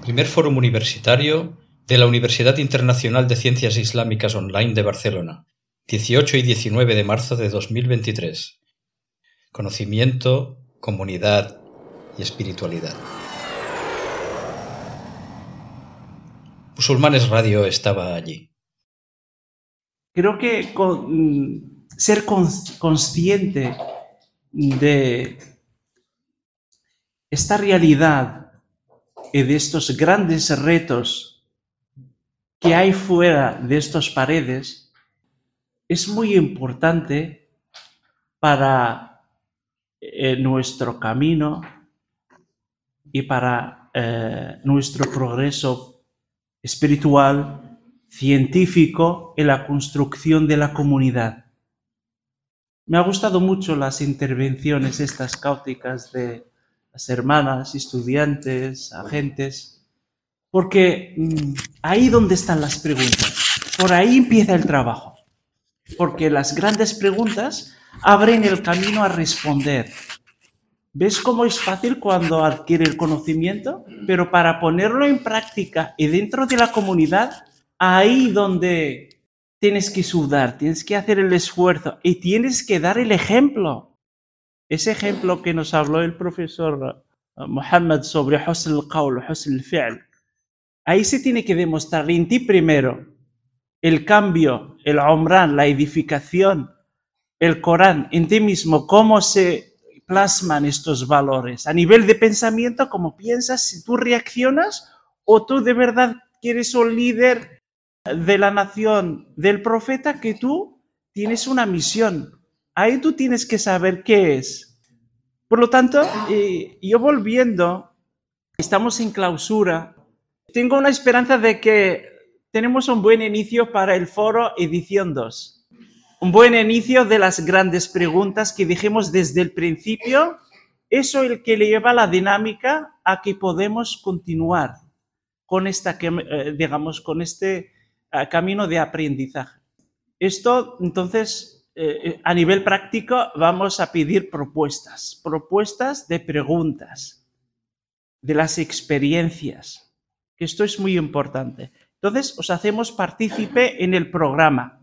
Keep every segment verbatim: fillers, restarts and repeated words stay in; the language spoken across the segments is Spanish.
Primer Fórum Universitario de la Universidad Internacional de Ciencias Islámicas Online de Barcelona, dieciocho y diecinueve de marzo de dos mil veintitrés. Conocimiento, comunidad y espiritualidad. Musulmanes Radio estaba allí. Creo que con, ser cons- consciente de esta realidad y de estos grandes retos que hay fuera de estas paredes es muy importante para eh, nuestro camino y para eh, nuestro progreso espiritual, científico en la construcción de la comunidad. Me ha gustado mucho las intervenciones estas cáuticas de las hermanas, estudiantes, agentes, porque mmm, ahí donde están las preguntas, por ahí empieza el trabajo, porque las grandes preguntas abren el camino a responder. ¿Ves cómo es fácil cuando adquiere el conocimiento? Pero para ponerlo en práctica y dentro de la comunidad, ahí donde tienes que sudar, tienes que hacer el esfuerzo y tienes que dar el ejemplo. Ese ejemplo que nos habló el profesor Muhammad sobre husn al-qawl, husn al-fi'l, ahí se tiene que demostrar en ti primero el cambio, el umran, la edificación, el Corán, en ti mismo, cómo se plasman estos valores. A nivel de pensamiento, cómo piensas, si tú reaccionas o tú de verdad quieres un líder de la nación del profeta, que tú tienes una misión. Ahí tú tienes que saber qué es. Por lo tanto, eh, yo volviendo, estamos en clausura. Tengo una esperanza de que tenemos un buen inicio para el foro edición dos. Un buen inicio de las grandes preguntas que dijimos desde el principio. Eso es el que le lleva la dinámica a que podemos continuar con esta, digamos, con este camino de aprendizaje. Esto, entonces, eh, a nivel práctico, vamos a pedir propuestas, propuestas de preguntas, de las experiencias, que esto es muy importante. Entonces, os hacemos partícipe en el programa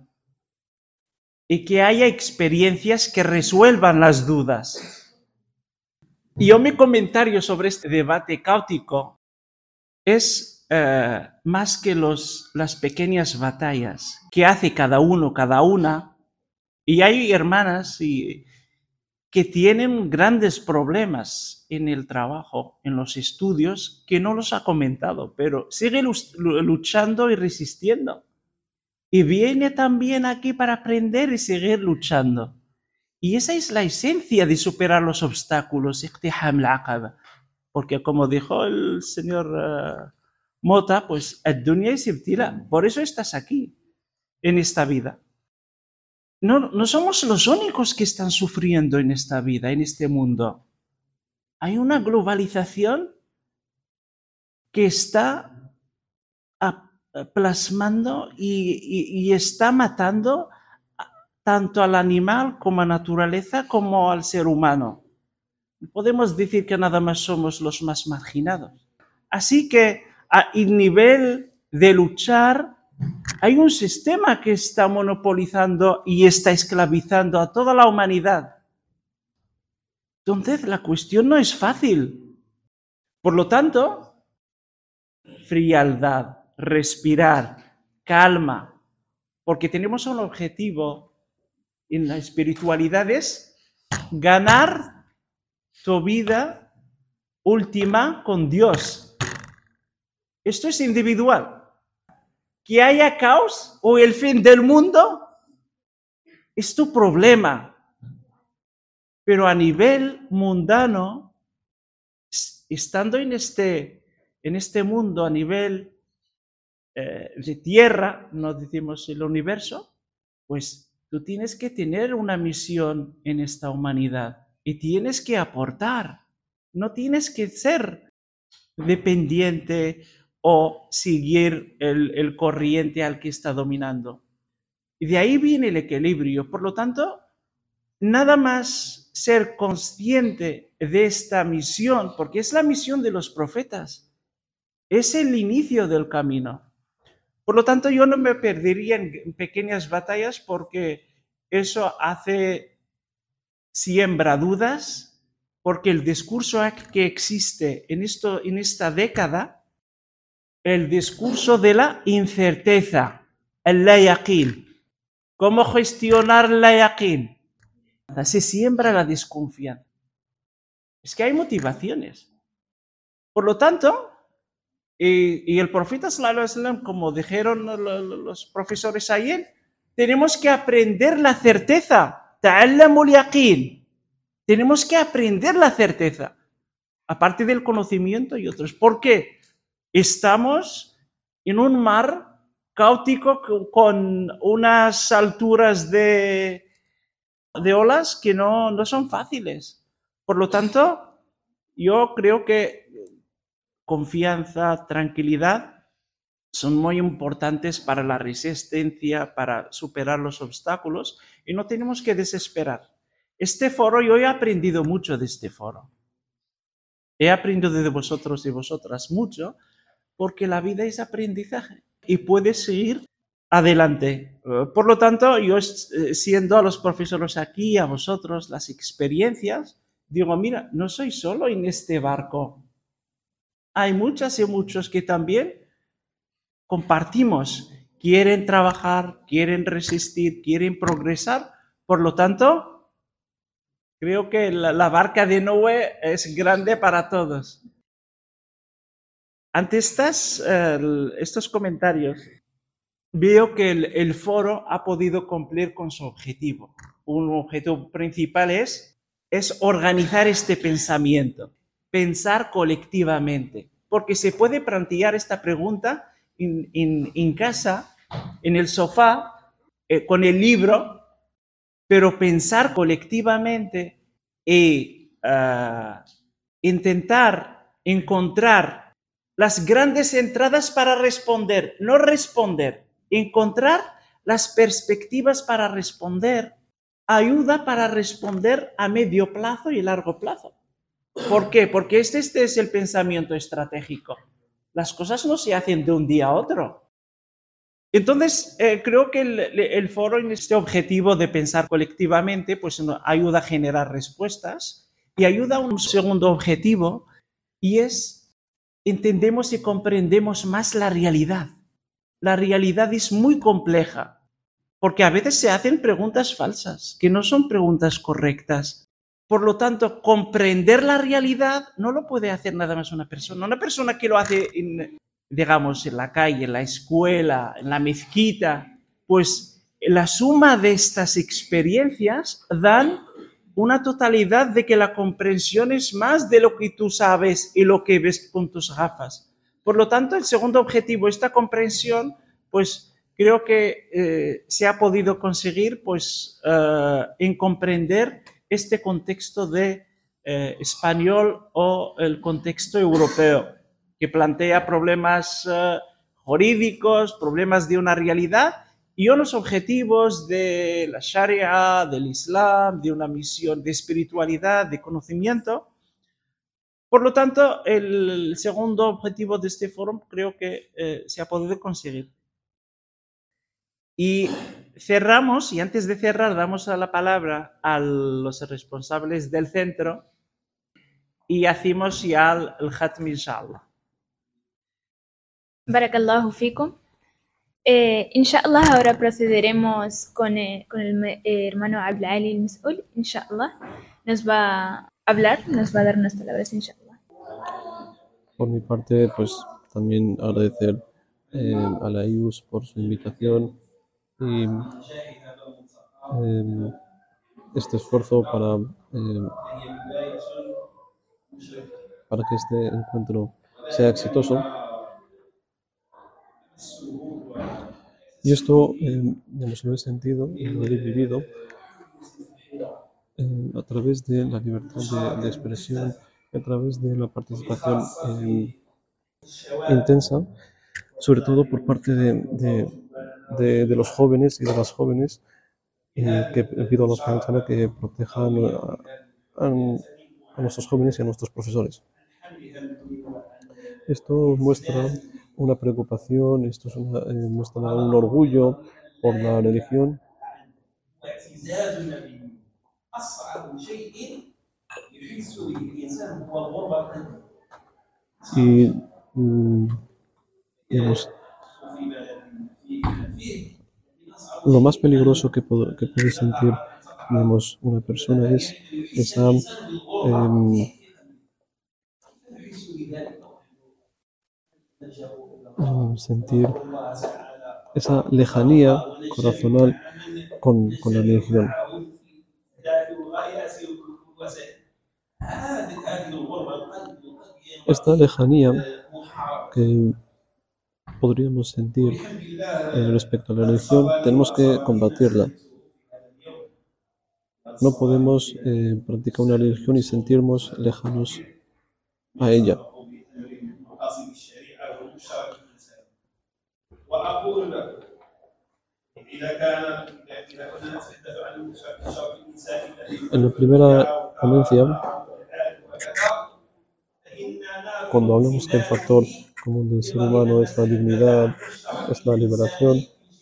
y que haya experiencias que resuelvan las dudas. Y yo mi comentario sobre este debate cáutico es eh, más que los, las pequeñas batallas que hace cada uno, cada una, y hay hermanas y, que tienen grandes problemas en el trabajo, en los estudios, que no los ha comentado, pero sigue luchando y resistiendo. Y viene también aquí para aprender y seguir luchando. Y esa es la esencia de superar los obstáculos, iqtiham al-aqaba. Porque como dijo el señor uh, Mota, pues ad-dunya yasibtila. Por eso estás aquí, en esta vida. No, no somos los únicos que están sufriendo en esta vida, en este mundo. Hay una globalización que está plasmando y, y, y está matando tanto al animal como a la naturaleza como al ser humano. Podemos decir que nada más somos los más marginados. Así que a nivel de luchar, hay un sistema que está monopolizando y está esclavizando a toda la humanidad. Entonces, la cuestión no es fácil. Por lo tanto, frialdad, respirar, calma, porque tenemos un objetivo en la espiritualidad, es ganar tu vida última con Dios. Esto es individual. Que haya caos o el fin del mundo es tu problema. Pero a nivel mundano, estando en este, en este mundo, a nivel eh, de tierra, no decimos el universo, pues tú tienes que tener una misión en esta humanidad y tienes que aportar. No tienes que ser dependiente o seguir el, el corriente al que está dominando. Y de ahí viene el equilibrio. Por lo tanto, nada más ser consciente de esta misión, porque es la misión de los profetas. es el inicio del camino. Por lo tanto, yo no me perdería en pequeñas batallas porque eso hace, siembra dudas, porque el discurso que existe en, esto, en esta década, el discurso de la incerteza, el la yaqin. ¿Cómo gestionar la yaqin? Se siembra la desconfianza. Es que hay motivaciones. Por lo tanto, y, y el profeta sallallahu alaihi wasallam, como dijeron los profesores ayer, tenemos que aprender la certeza. Ta'allamul yaqin. Tenemos que aprender la certeza. Aparte del conocimiento y otros. ¿Por qué? Estamos en un mar caótico con unas alturas de, de olas que no, no son fáciles. Por lo tanto, yo creo que confianza, tranquilidad son muy importantes para la resistencia, para superar los obstáculos y no tenemos que desesperar. Este foro, yo he aprendido mucho de este foro. He aprendido de vosotros y vosotras mucho porque la vida es aprendizaje y puedes seguir adelante. Por lo tanto, yo siendo a los profesores aquí, a vosotros, las experiencias, digo, mira, no soy solo en este barco. Hay muchas y muchos que también compartimos, quieren trabajar, quieren resistir, quieren progresar. Por lo tanto, creo que la, la barca de Noé es grande para todos. Ante estas, uh, estos comentarios, veo que el, el foro ha podido cumplir con su objetivo. Un objetivo principal es, es organizar este pensamiento, pensar colectivamente, porque se puede plantear esta pregunta en, en, en casa, en el sofá, eh, con el libro, pero pensar colectivamente y uh, intentar encontrar las grandes entradas para responder, no responder, encontrar las perspectivas para responder, ayuda para responder a medio plazo y largo plazo. ¿Por qué? Porque este, este es el pensamiento estratégico. Las cosas no se hacen de un día a otro. Entonces, eh, creo que el, el foro en este objetivo de pensar colectivamente, pues ayuda a generar respuestas y ayuda a un segundo objetivo, y es entendemos y comprendemos más la realidad. La realidad es muy compleja, porque a veces se hacen preguntas falsas, que no son preguntas correctas. Por lo tanto, comprender la realidad no lo puede hacer nada más una persona. Una persona que lo hace, en, digamos, en la calle, en la escuela, en la mezquita, pues la suma de estas experiencias dan una totalidad de que la comprensión es más de lo que tú sabes y lo que ves con tus gafas. Por lo tanto, el segundo objetivo, esta comprensión, pues creo que eh, se ha podido conseguir pues, eh, en comprender este contexto de eh, español o el contexto europeo, que plantea problemas eh, jurídicos, problemas de una realidad y unos objetivos de la Sharia, del Islam, de una misión de espiritualidad, de conocimiento. Por lo tanto, el segundo objetivo de este foro creo que eh, se ha podido conseguir. Y cerramos, y antes de cerrar, damos la palabra a los responsables del centro y hacemos ya el, el Khatm, inshallah. Barakallahu fikum. Eh, inshallah, ahora procederemos con, eh, con el eh, hermano Abdul Ali al-Mas'ul. Inshallah, nos va a hablar, nos va a dar unas palabras, inshallah. Por mi parte, pues también agradecer eh, a la I U S por su invitación y eh, este esfuerzo para, eh, para que este encuentro sea exitoso. Y esto, eh, digamos, lo he sentido y lo he vivido eh, a través de la libertad de, de expresión, a través de la participación eh, intensa, sobre todo por parte de, de, de, de los jóvenes y de las jóvenes, eh, que pido a los padres que protejan a, a, a nuestros jóvenes y a nuestros profesores. Esto muestra una preocupación, esto es una, eh, muestra un orgullo por la religión. Y mm, digamos, lo más peligroso que, puede, que puede sentir, digamos, una persona es esa em, sentir esa lejanía corazonal con, con la religión. Esta lejanía que podríamos sentir eh, respecto a la religión, tenemos que combatirla. No podemos eh, practicar una religión y sentirnos lejanos a ella. En la primera ponencia, cuando hablamos que el factor común del ser humano es la dignidad, es la liberación,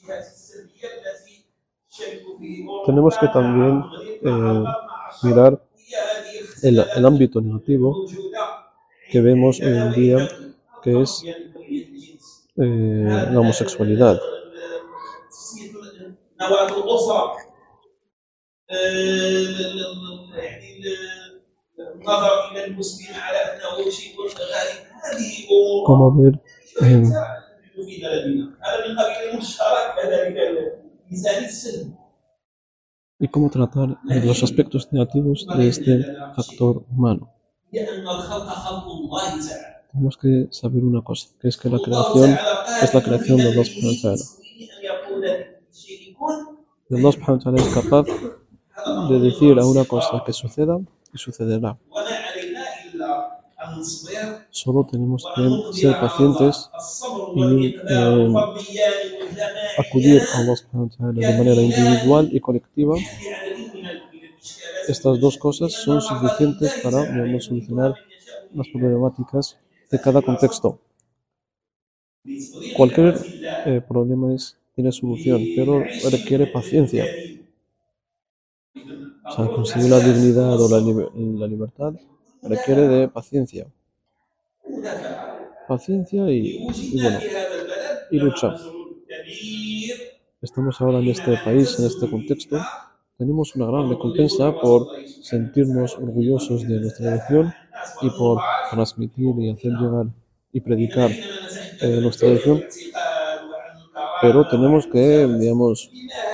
tenemos que también eh, mirar el, el ámbito negativo que vemos hoy en día, que es eh, la homosexualidad. Cómo ver eh, y cómo tratar los aspectos negativos de este factor humano. Tenemos que saber una cosa, que es que la creación es la creación de Allah subhanahu wa ta'ala. Y Allah subhanahu wa ta'ala es capaz de decir a una cosa que suceda y sucederá. Solo tenemos que ser pacientes y eh, acudir a Allah subhanahu wa ta'ala de manera individual y colectiva. Estas dos cosas son suficientes para, digamos, solucionar las problemáticas de cada contexto. Cualquier eh, problema es, tiene solución, pero requiere paciencia. O sea, conseguir la dignidad o la, liber- la libertad requiere de paciencia. Paciencia y, y bueno, y lucha. Estamos ahora en este país, en este contexto. Tenemos una gran recompensa por sentirnos orgullosos de nuestra religión y por transmitir y hacer llegar y predicar eh, nuestra religión. Pero tenemos que, digamos,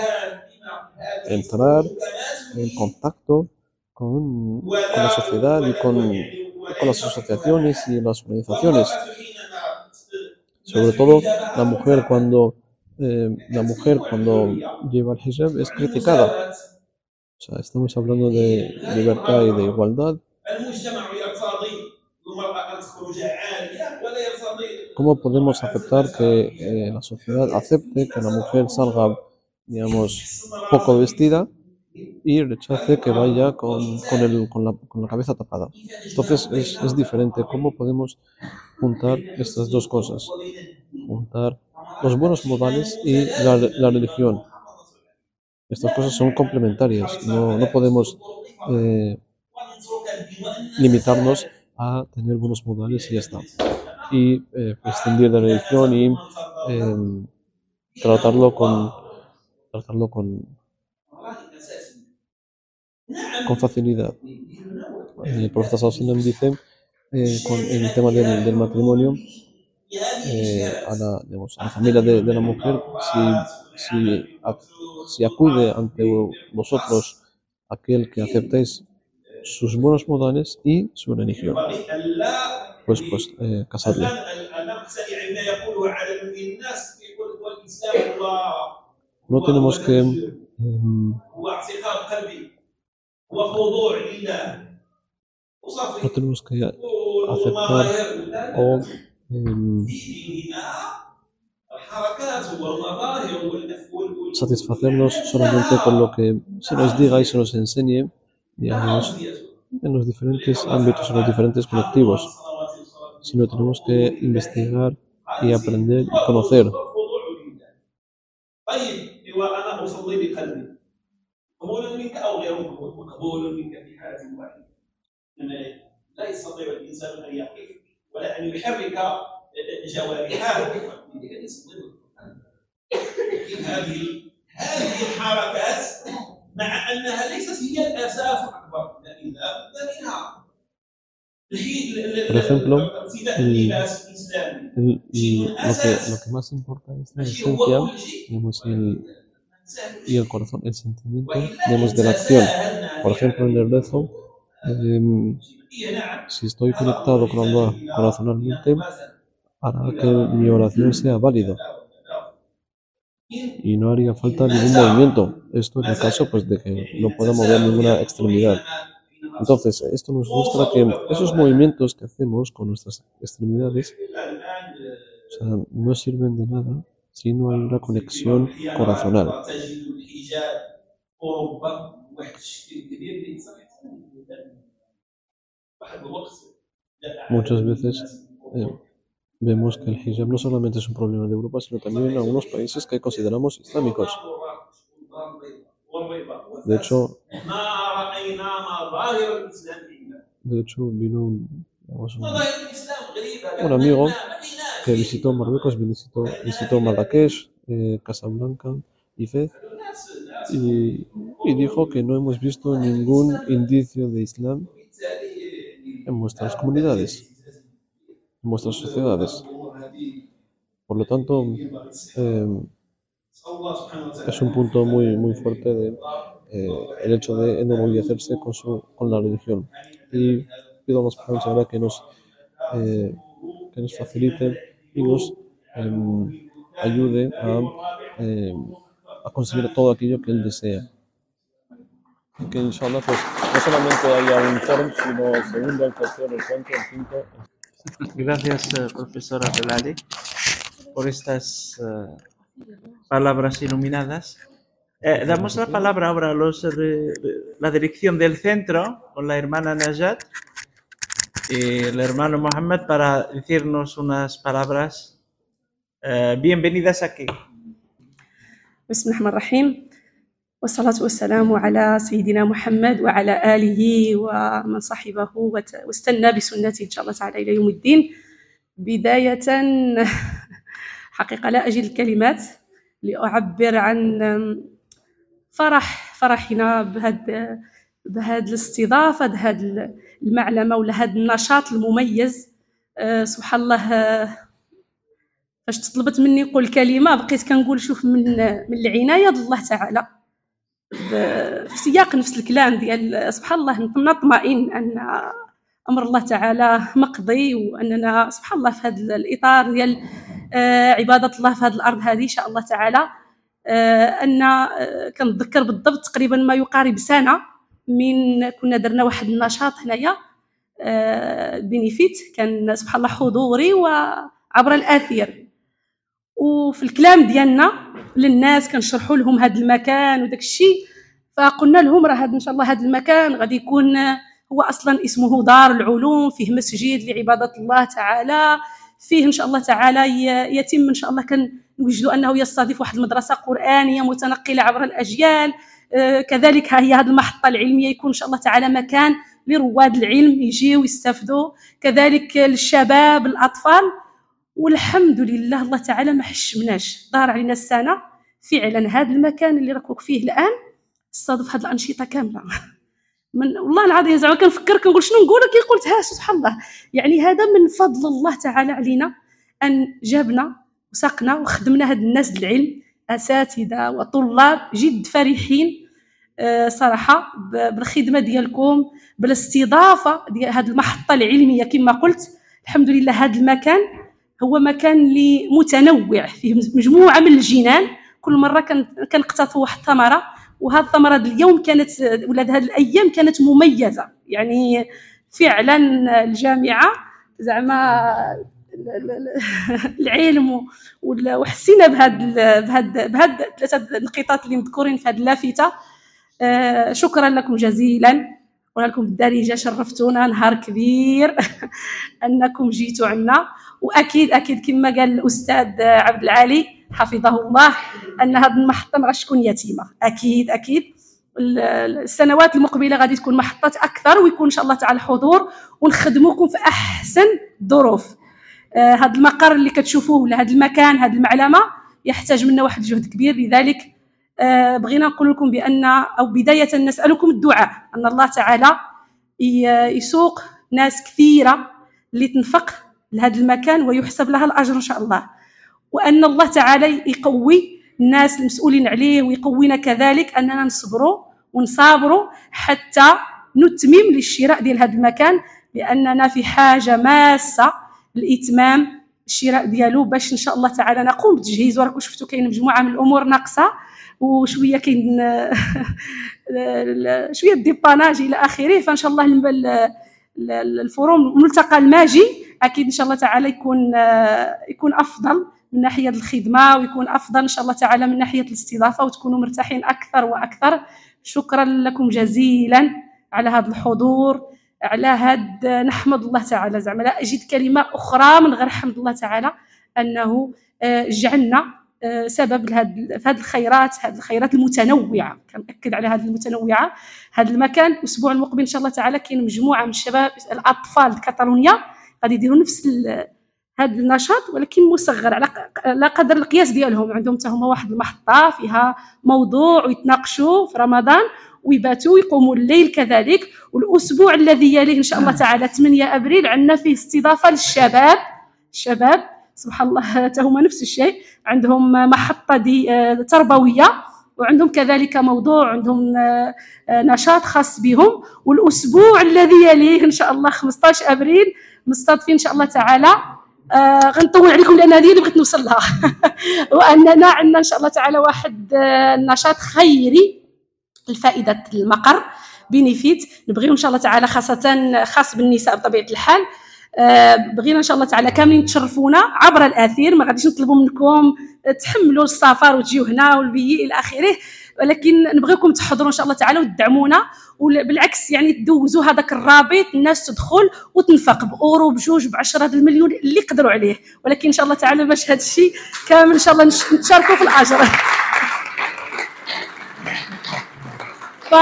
entrar en contacto con, con la sociedad y con, con las asociaciones y las organizaciones. Sobre todo la mujer cuando eh, la mujer cuando lleva el hijab es criticada. O sea, estamos hablando de libertad y de igualdad. ¿Cómo podemos aceptar que eh, la sociedad acepte que la mujer salga, digamos, poco vestida y rechace que vaya con, con, el, con, la, con la cabeza tapada? Entonces es, es diferente. ¿Cómo podemos juntar estas dos cosas? Juntar los buenos modales y la, la religión. Estas cosas son complementarias. No, no podemos eh, limitarnos a tener buenos modales y ya está. Y eh, prescindir de la religión y eh, tratarlo con tratarlo con con facilidad. El profeta sallallahu alaihi wasallam dice eh, con el tema del, del matrimonio eh, a, la, digamos, a la familia de, de la mujer, si, si, a, si acude ante vosotros aquel que aceptéis sus buenos modales y su religión, pues pues eh, casadle. No tenemos que um, no tenemos que aceptar o um, satisfacernos solamente con lo que se nos diga y se nos enseñe, digamos, en los diferentes ámbitos, en los diferentes colectivos, sino tenemos que investigar y aprender y conocer. Por ejemplo, el, el, el, lo, que, lo que más importa es la esencia, digamos, el, y el corazón, el sentimiento, digamos, de la acción. Por ejemplo, en el rezo, eh, si estoy conectado con Allah corazonalmente, hará que mi oración sea válida y no haría falta ningún movimiento. Esto en el caso, pues, de que no pueda mover ninguna extremidad. Entonces, esto nos muestra que esos movimientos que hacemos con nuestras extremidades, o sea, no sirven de nada si no hay una conexión corazonal. Muchas veces eh, vemos que el hijab no solamente es un problema de Europa, sino también en algunos países que consideramos islámicos. De hecho, de hecho vino un, digamos, un, un amigo que visitó Marruecos, visitó, visitó Marrakech, eh, Casablanca y Fez, y, y dijo que no hemos visto ningún indicio de Islam en vuestras comunidades, en vuestras sociedades. Por lo tanto, eh, es un punto muy, muy fuerte de, eh, el hecho de enorgullecerse con, su, con la religión. Y pido a los padres que nos, eh, que nos facilite y nos eh, ayude a, eh, a conseguir todo aquello que Él desea. Y que inshallah, pues, no solamente haya un foro, sino el segundo, el tercero, el cuarto, el quinto. Gracias, uh, profesora Abdelali, por estas uh, palabras iluminadas. Eh, damos la palabra ahora a los, de, de, la dirección del centro con la hermana Najat y el hermano Mohammed para decirnos unas palabras eh, bienvenidas aquí. Bismillahirrahmanirrahim. والصلاة والسلام على سيدنا محمد وعلى آله ومن صحبه واستنى بسنته إن شاء الله تعالى إلى يوم الدين. بداية حقيقة لا أجد الكلمات لأعبر عن فرح فرحنا بهذا بهذا الاستضافة بهذا المعلمة ولا هذا النشاط المميز. أه سبحان الله. فاش طلبت مني نقول كلمة بقيت كنقول شوف من من العناية الله تعالى في سياق نفس الكلام ديال سبحان الله نطمئن أن أمر الله تعالى مقضي وأننا سبحان الله في هذا الإطار ديال عبادة الله في هذه الأرض هذه إن شاء الله تعالى. أن كنتذكر بالضبط تقريبا ما يقارب سنة من كنا درنا واحد النشاط هنايا بينيفيت كان سبحان الله حضوري وعبر الآثير وفي الكلام ديالنا للناس كنشرحوا لهم هذا المكان وداك الشيء. فقلنا لهم راه ان شاء الله هذا المكان غادي يكون هو اصلا اسمه دار العلوم، فيه مسجد لعباده الله تعالى، فيه ان شاء الله تعالى يتم ان شاء الله كنوجدوا انه يستضيف واحد المدرسه قرانيه متنقله عبر الاجيال. كذلك ها هي هذه المحطه العلميه يكون ان شاء الله تعالى مكان لرواد العلم يجيو ويستافدوا، كذلك للشباب الاطفال. والحمد لله الله تعالى ما حشمناش، دار علينا السنه فعلا هذا المكان اللي راكوك فيه الان استضاف هذه الانشطه كامله. من والله العظيم زعما كنفكر كنقول شنو نقول كي قلتها سبحان الله. يعني هذا من فضل الله تعالى علينا ان جابنا وسقنا وخدمنا هاد الناس العلم، اساتذه وطلاب جد فرحين أه صراحه بالخدمه ديالكم بالاستضافه ديال هذه المحطه العلميه. كما قلت الحمد لله هذا المكان هو مكان اللي متنوع فيه مجموعه من الجنان، كل مره كنقتطفوا واحد الثمره، وهذه الثمره اليوم كانت ولا هذه الايام كانت مميزه. يعني فعلا الجامعه زعما العلم وحسينا بهاد بهاد بهاد ثلاثه النقاط اللي مذكورين في هذه اللافته. آه شكرا لكم جزيلا نقول لكم بالدارجه شرفتونا نهار كبير انكم جيتوا عنا. واكيد اكيد كما قال الاستاذ عبد العالي حفظه الله ان هذه المحطه ما غاش تكون يتيمه. اكيد اكيد السنوات المقبله غادي تكون محطات اكثر، ويكون ان شاء الله تعالى حضور ونخدموكم في احسن الظروف. آه هذا المقر اللي كتشوفوه ولا هذا المكان هذه المعلمه يحتاج منا واحد الجهد كبير، لذلك آه بغينا نقول لكم بان او بدايه نسالكم الدعاء ان الله تعالى يسوق ناس كثيره اللي تنفق لهذا المكان ويحسب لها الاجر ان شاء الله، وان الله تعالى يقوي الناس المسؤولين عليه ويقوينا كذلك اننا نصبروا ونصابروا حتى نتمم للشراء ديال هذا المكان، لاننا في حاجه ماسه لاتمام الشراء ديالو باش ان شاء الله تعالى نقوم بالتجهيز. وراكم شفتوا كاين مجموعه من الامور ناقصه وشويه كاين شويه الديباناج الى اخره. فان شاء الله الفوروم الملتقى الماجي اكيد ان شاء الله تعالى يكون يكون افضل من ناحيه الخدمه، ويكون افضل ان شاء الله تعالى من ناحيه الاستضافه، وتكونوا مرتاحين اكثر واكثر. شكرا لكم جزيلا على هذا الحضور، على هذا نحمد الله تعالى. زعما لا اجد كلمه اخرى من غير حمد الله تعالى انه جعلنا سبب لهذه هذه الخيرات، هذه الخيرات المتنوعه. كنأكد على هذه المتنوعه. هذا المكان الاسبوع المقبل ان شاء الله تعالى كاين مجموعه من الشباب الاطفال كاتالونيا غادي يديروا نفس هذا النشاط ولكن مصغر على قدر القياس ديالهم. عندهم حتى هما واحد المحطه فيها موضوع ويتناقشوا في رمضان ويباتوا ويقوموا الليل كذلك. والاسبوع الذي يليه ان شاء الله تعالى ثمانية ابريل عندنا فيه استضافه للشباب. الشباب سبحان الله حتى هما نفس الشيء، عندهم محطه دي تربويه وعندهم كذلك موضوع، عندهم نشاط خاص بهم. والاسبوع الذي يليه ان شاء الله خمسطاش ابريل مستضيفين ان شاء الله تعالى آه غنطول عليكم لان هذه اللي بغيت نوصل لها واننا عندنا ان شاء الله تعالى واحد آه نشاط خيري لفائده المقر بينيفيت نبغيو ان شاء الله تعالى خاصه خاص بالنساء بطبيعه الحال. آه بغينا ان شاء الله تعالى كاملين تشرفونا عبر الاثير، ما غاديش نطلبوا منكم تحملوا السفر وتجيو هنا والبي الى اخره، ولكن نبغيكم تحضروا ان شاء الله تعالى وتدعمونا. وبالعكس يعني تدوزوا هذاك الرابط، الناس تدخل وتنفق باورو بجوج بعشرة المليون اللي يقدروا عليه، ولكن ان شاء الله تعالى باش هذا الشيء كامل ان شاء الله نشاركوا في الاجر. ف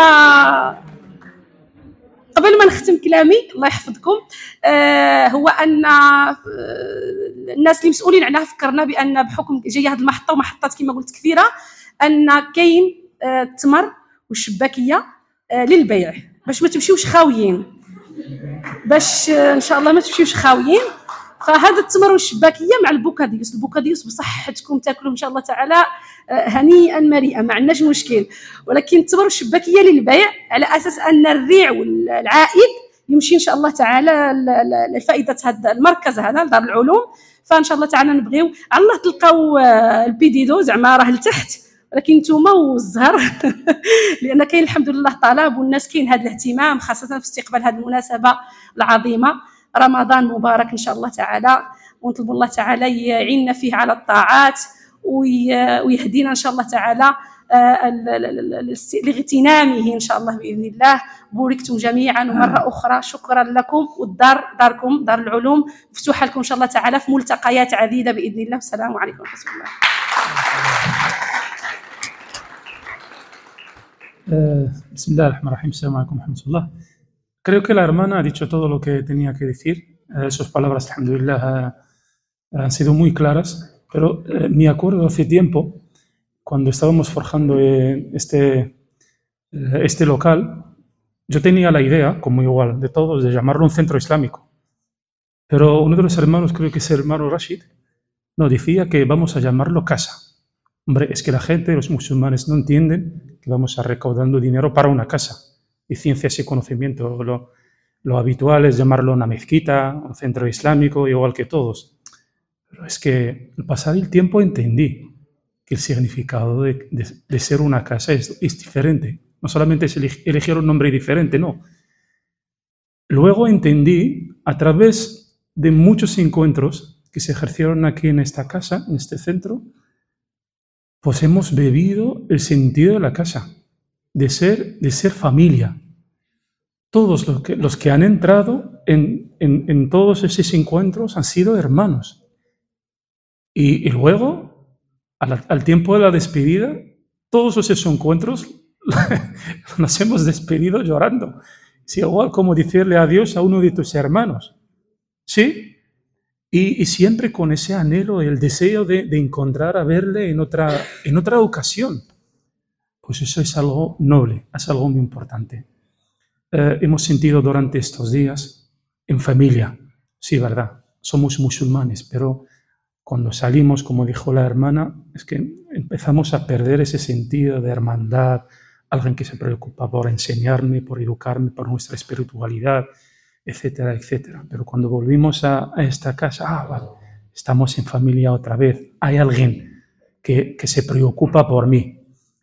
قبل ما نختم كلامي الله يحفظكم آه هو ان آه الناس اللي مسؤولين عنها فكرنا بان بحكم جايه هذه المحطه ومحطات كما قلت كثيره ان كاين آه التمر والشباكيه آه للبيع باش ما تمشيوش خاويين، باش آه ان شاء الله ما تمشيوش خاويين. فهذا التمر والشباكيه مع البوكاديوس، البوكاديوس بصحتكم تاكلوا ان شاء الله تعالى آه هنيئا مريئا ما عندناش مشكل، ولكن التمر والشباكيه للبيع على اساس ان الريع والعائد يمشي ان شاء الله تعالى لفائده هذا المركز هذا دار العلوم. فان شاء الله تعالى نبغيو على الله تلقاو البيديدو زعما راه لتحت، ولكن نتوما والزهر لان كاين الحمد لله طلب والناس كاين هذا الاهتمام خاصه في استقبال هذه المناسبه العظيمه رمضان مبارك ان شاء الله تعالى. ونطلب الله تعالى يعيننا فيه على الطاعات ويهدينا ان شاء الله تعالى لاغتنامه ان شاء الله باذن الله. بوركتم جميعا ومره اخرى شكرا لكم، والدار داركم دار العلوم مفتوحه لكم ان شاء الله تعالى في ملتقيات عديده باذن الله. والسلام عليكم ورحمه الله. بسم الله الرحمن الرحيم. السلام عليكم ورحمه الله. Creo que la hermana ha dicho todo lo que tenía que decir. Eh, sus palabras, alhamdulillah, han sido muy claras, pero eh, me acuerdo hace tiempo, cuando estábamos forjando eh, este, eh, este local, yo tenía la idea, como igual de todos, de llamarlo un centro islámico. Pero uno de los hermanos, creo que es el hermano Rashid, nos decía que vamos a llamarlo casa. Hombre, es que la gente, los musulmanes, no entienden que vamos a recaudando dinero para una casa. Y ciencias y conocimiento, lo, lo habitual es llamarlo una mezquita, un centro islámico, igual que todos. Pero es que al pasar el tiempo entendí que el significado de, de, de ser una casa es, es diferente. No solamente es elegir un nombre diferente, no. Luego entendí, a través de muchos encuentros que se ejercieron aquí en esta casa, en este centro, pues hemos bebido el sentido de la casa, de ser, de ser familia. todos los que, los que han entrado en, en, en todos esos encuentros han sido hermanos. Y, y luego, al, al tiempo de la despedida, todos esos encuentros nos hemos despedido llorando. Es igual como decirle adiós a uno de tus hermanos. ¿Sí? Y, y siempre con ese anhelo, el deseo de, de encontrar a verle en otra, en otra ocasión. Pues eso es algo noble, es algo muy importante. Eh, hemos sentido durante estos días en familia, sí, verdad, somos musulmanes, pero cuando salimos, como dijo la hermana, es que empezamos a perder ese sentido de hermandad, alguien que se preocupa por enseñarme, por educarme, por nuestra espiritualidad, etcétera, etcétera. Pero cuando volvimos a, a esta casa, ah, vale, estamos en familia otra vez, hay alguien que, que se preocupa por mí.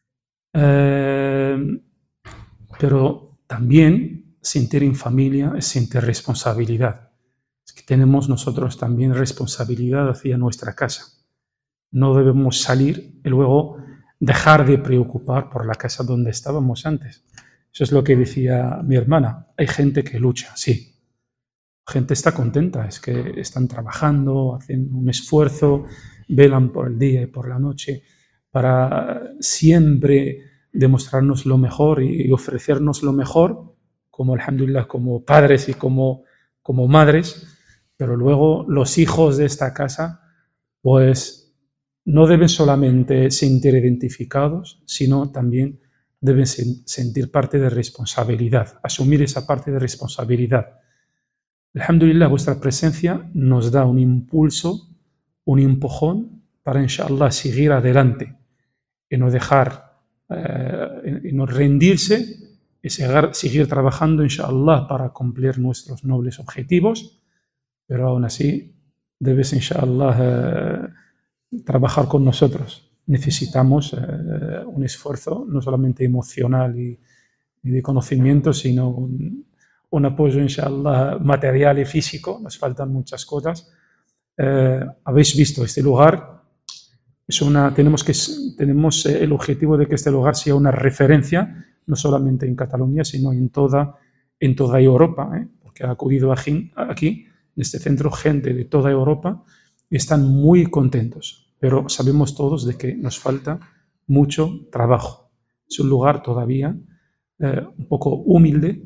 Eh, pero también sentir en familia es sentir responsabilidad. Es que tenemos nosotros también responsabilidad hacia nuestra casa. No debemos salir y luego dejar de preocupar por la casa donde estábamos antes. Eso es lo que decía mi hermana. Hay gente que lucha, sí. La gente está contenta, es que están trabajando, hacen un esfuerzo, velan por el día y por la noche para siempre demostrarnos lo mejor y ofrecernos lo mejor, como alhamdulillah, como padres y como, como madres, pero luego los hijos de esta casa, pues no deben solamente sentir identificados, sino también deben sen- sentir parte de responsabilidad, asumir esa parte de responsabilidad. Alhamdulillah, vuestra presencia nos da un impulso, un empujón para, inshallah, seguir adelante y no dejar Uh, y no rendirse y seguir, seguir trabajando, inshallah, para cumplir nuestros nobles objetivos, pero aún así debes, inshallah, uh, trabajar con nosotros. Necesitamos uh, un esfuerzo no solamente emocional y, y de conocimiento, sino un, un apoyo, inshallah, material y físico. Nos faltan muchas cosas. Uh, habéis visto este lugar. Es una, tenemos, que, tenemos el objetivo de que este lugar sea una referencia, no solamente en Cataluña, sino en toda, en toda Europa, ¿eh? Porque ha acudido aquí, aquí, en este centro, gente de toda Europa y están muy contentos. Pero sabemos todos de que nos falta mucho trabajo. Es un lugar todavía eh, un poco humilde.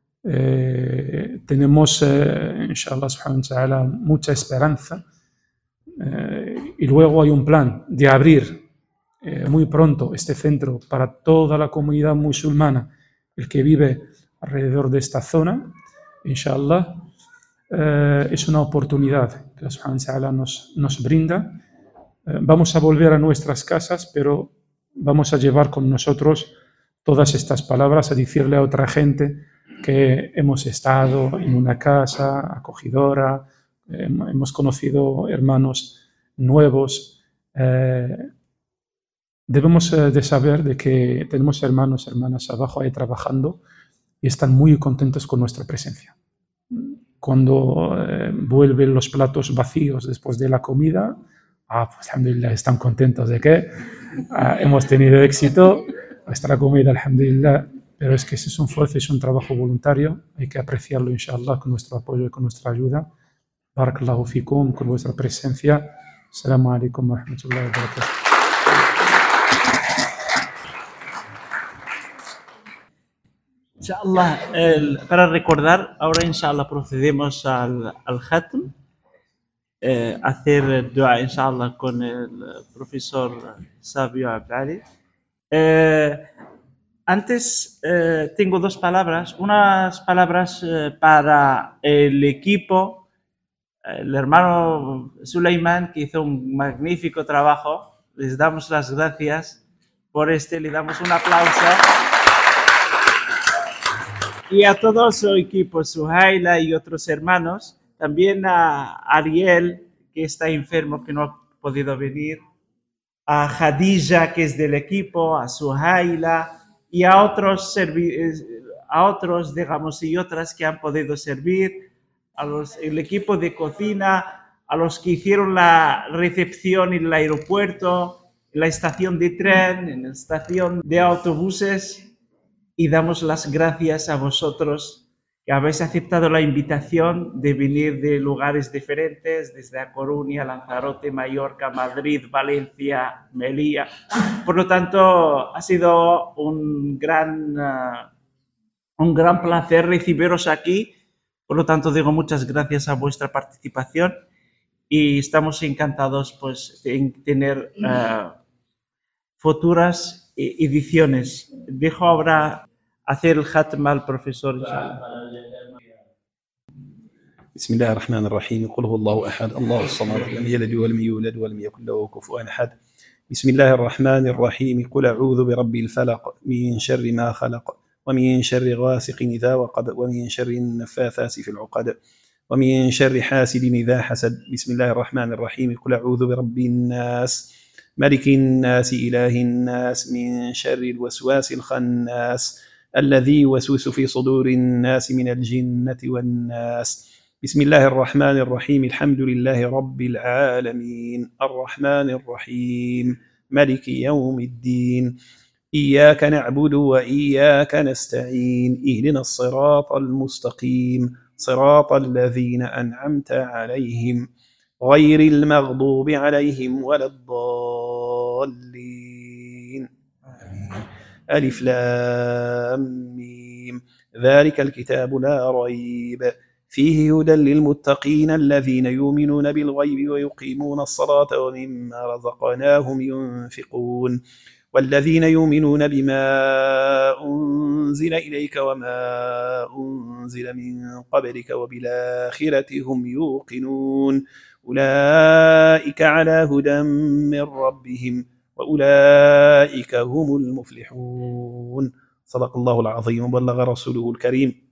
Eh, tenemos, eh, inshallah, subhanahu wa ta'ala, mucha esperanza. Eh, y luego hay un plan de abrir eh, muy pronto este centro para toda la comunidad musulmana, el que vive alrededor de esta zona, inshallah. Eh, es una oportunidad que Allah subhanahu wa ta'ala nos, nos brinda. Eh, vamos a volver a nuestras casas, pero vamos a llevar con nosotros todas estas palabras, a decirle a otra gente que hemos estado en una casa acogedora, Eh, hemos conocido hermanos nuevos. Eh, debemos eh, de saber de que tenemos hermanos, hermanas abajo ahí trabajando y están muy contentos con nuestra presencia. Cuando eh, vuelven los platos vacíos después de la comida, ah, pues alhamdulillah, están contentos de que ah, hemos tenido éxito, nuestra comida, alhamdulillah. Pero es que ese es un esfuerzo, es un trabajo voluntario, hay que apreciarlo, inshallah, con nuestro apoyo y con nuestra ayuda. Barakallahu fikum, con vuestra presencia. Assalamu alaikum wa rahmatullahi wa barakatuh. Inshallah, el, para recordar, ahora inshallah procedemos al, al Khatm, eh, hacer dua inshallah con el profesor Sabio Abdali. Eh, antes eh, tengo dos palabras, unas palabras eh, para el equipo, el hermano Suleiman, que hizo un magnífico trabajo. Les damos las gracias por este, le damos un aplauso. Y a todo su equipo, Suhaila y otros hermanos, también a Ariel, que está enfermo, que no ha podido venir, a Khadija, que es del equipo, a Suhaila y a otros, a otros, digamos, y otras que han podido servir, a los, el equipo de cocina, a los que hicieron la recepción en el aeropuerto, en la estación de tren, en la estación de autobuses, y damos las gracias a vosotros que habéis aceptado la invitación de venir de lugares diferentes, desde A Coruña, Lanzarote, Mallorca, Madrid, Valencia, Melilla. Por lo tanto, ha sido un gran, uh, un gran placer recibiros aquí. Por lo tanto, digo muchas gracias a vuestra participación y estamos encantados pues, de tener uh, futuras ediciones. Dejo ahora hacer el khatm al profesor. بسم الله الرحمن الرحيم. قل هو الله أحد الله الصمد لم يلد ولم يولد ولم يكن له كفوا أحد. بسم الله الرحمن الرحيم. قل أعوذ برب الفلق من شر ما خلق ومن شر غاسق إذا وقب ومن شر النفاثات في العقد ومن شر حاسد إذا حسد. بسم الله الرحمن الرحيم. قل أعوذ برب الناس ملك الناس إله الناس من شر الوسواس الخناس الذي يوسوس في صدور الناس من الجنة والناس. بسم الله الرحمن الرحيم. الحمد لله رب العالمين الرحمن الرحيم ملك يوم الدين إياك نعبد وإياك نستعين اهدنا الصراط المستقيم صراط الذين أنعمت عليهم غير المغضوب عليهم ولا الضالين. ألف لام ميم. ذلك الكتاب لا ريب فيه هدى للمتقين الذين يؤمنون بالغيب ويقيمون الصلاة ومما رزقناهم ينفقون والذين يؤمنون بما أنزل إليك وما أنزل من قبلك وبالآخرة هم يوقنون أولئك على هدى من ربهم وأولئك هم المفلحون. صدق الله العظيم وبلغ رسوله الكريم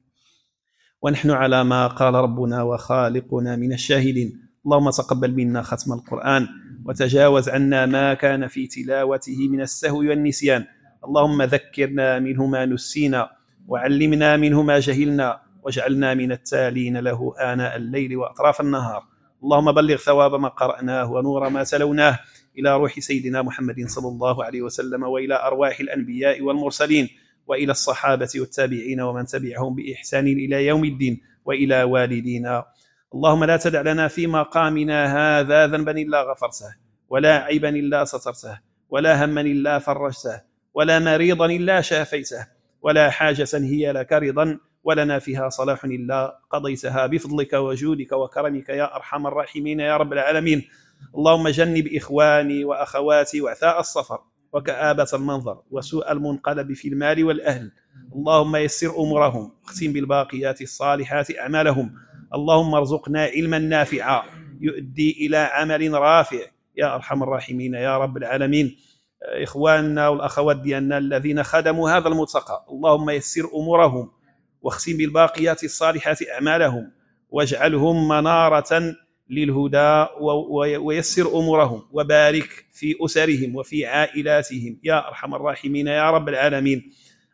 ونحن على ما قال ربنا وخالقنا من الشاهدين. اللهم تقبل منا ختم القرآن وتجاوز عنا ما كان في تلاوته من السهو والنسيان. اللهم ذكرنا منه ما نسينا وعلمنا منه ما جهلنا واجعلنا من التالين له آناء الليل وأطراف النهار. اللهم بلغ ثواب ما قرأناه ونور ما تلوناه إلى روح سيدنا محمد صلى الله عليه وسلم وإلى أرواح الأنبياء والمرسلين وإلى الصحابة والتابعين ومن تبعهم بإحسان إلى يوم الدين وإلى والدينا. اللهم لا تدع لنا في مقامنا هذا ذنبا إلا غفرته ولا عيبا إلا سترته ولا هما إلا فرجته ولا مريضا إلا شافيته ولا حاجة هي لك رضا ولنا فيها صلاح إلا قضيتها بفضلك وجودك وكرمك يا أرحم الراحمين يا رب العالمين. اللهم جنب إخواني وأخواتي وعثاء السفر وكآبة المنظر وسوء المنقلب في المال والأهل. اللهم يسر أمورهم واختم بالباقيات الصالحات أعمالهم. اللهم ارزقنا علما نافعا يؤدي إلى عمل رافع يا أرحم الراحمين يا رب العالمين. إخواننا والأخوات ديالنا الذين خدموا هذا الملتقى اللهم يسر أمورهم واختم بالباقيات الصالحات أعمالهم واجعلهم منارة للهدى ويسر أمورهم وبارك في أسرهم وفي عائلاتهم يا أرحم الراحمين يا رب العالمين.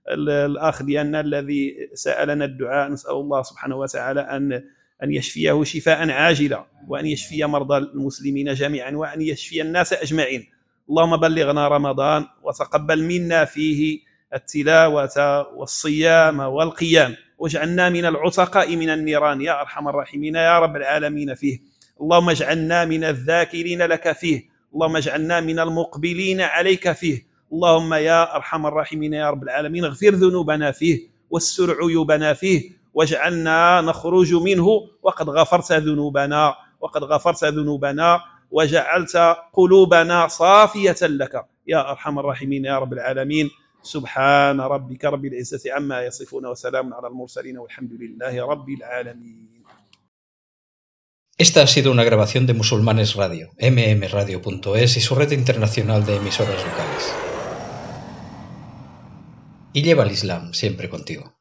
الأخ ديالنا الذي سألنا الدعاء نسأل الله سبحانه وتعالى أن أن يشفيه شفاء عاجلا وأن يشفي مرضى المسلمين جميعا وأن يشفي الناس أجمعين. اللهم بلغنا رمضان وتقبل منا فيه التلاوة والصيام والقيام واجعلنا من العتقاء من النيران يا أرحم الراحمين يا رب العالمين فيه. اللهم اجعلنا من الذاكرين لك فيه. اللهم اجعلنا من المقبلين عليك فيه. اللهم يا أرحم الراحمين يا رب العالمين اغفر ذنوبنا فيه واستر عيوبنا فيه واجعلنا نخرج منه وقد غفرت ذنوبنا وقد غفرت ذنوبنا وجعلت قلوبنا صافية لك يا أرحم الراحمين يا رب العالمين. سبحان ربك رب العزة عما يصفون وسلام على المرسلين والحمد لله رب العالمين. Esta ha sido una grabación de Musulmanes Radio, eme eme radio punto es y su red internacional de emisoras locales. Y lleva el Islam siempre contigo.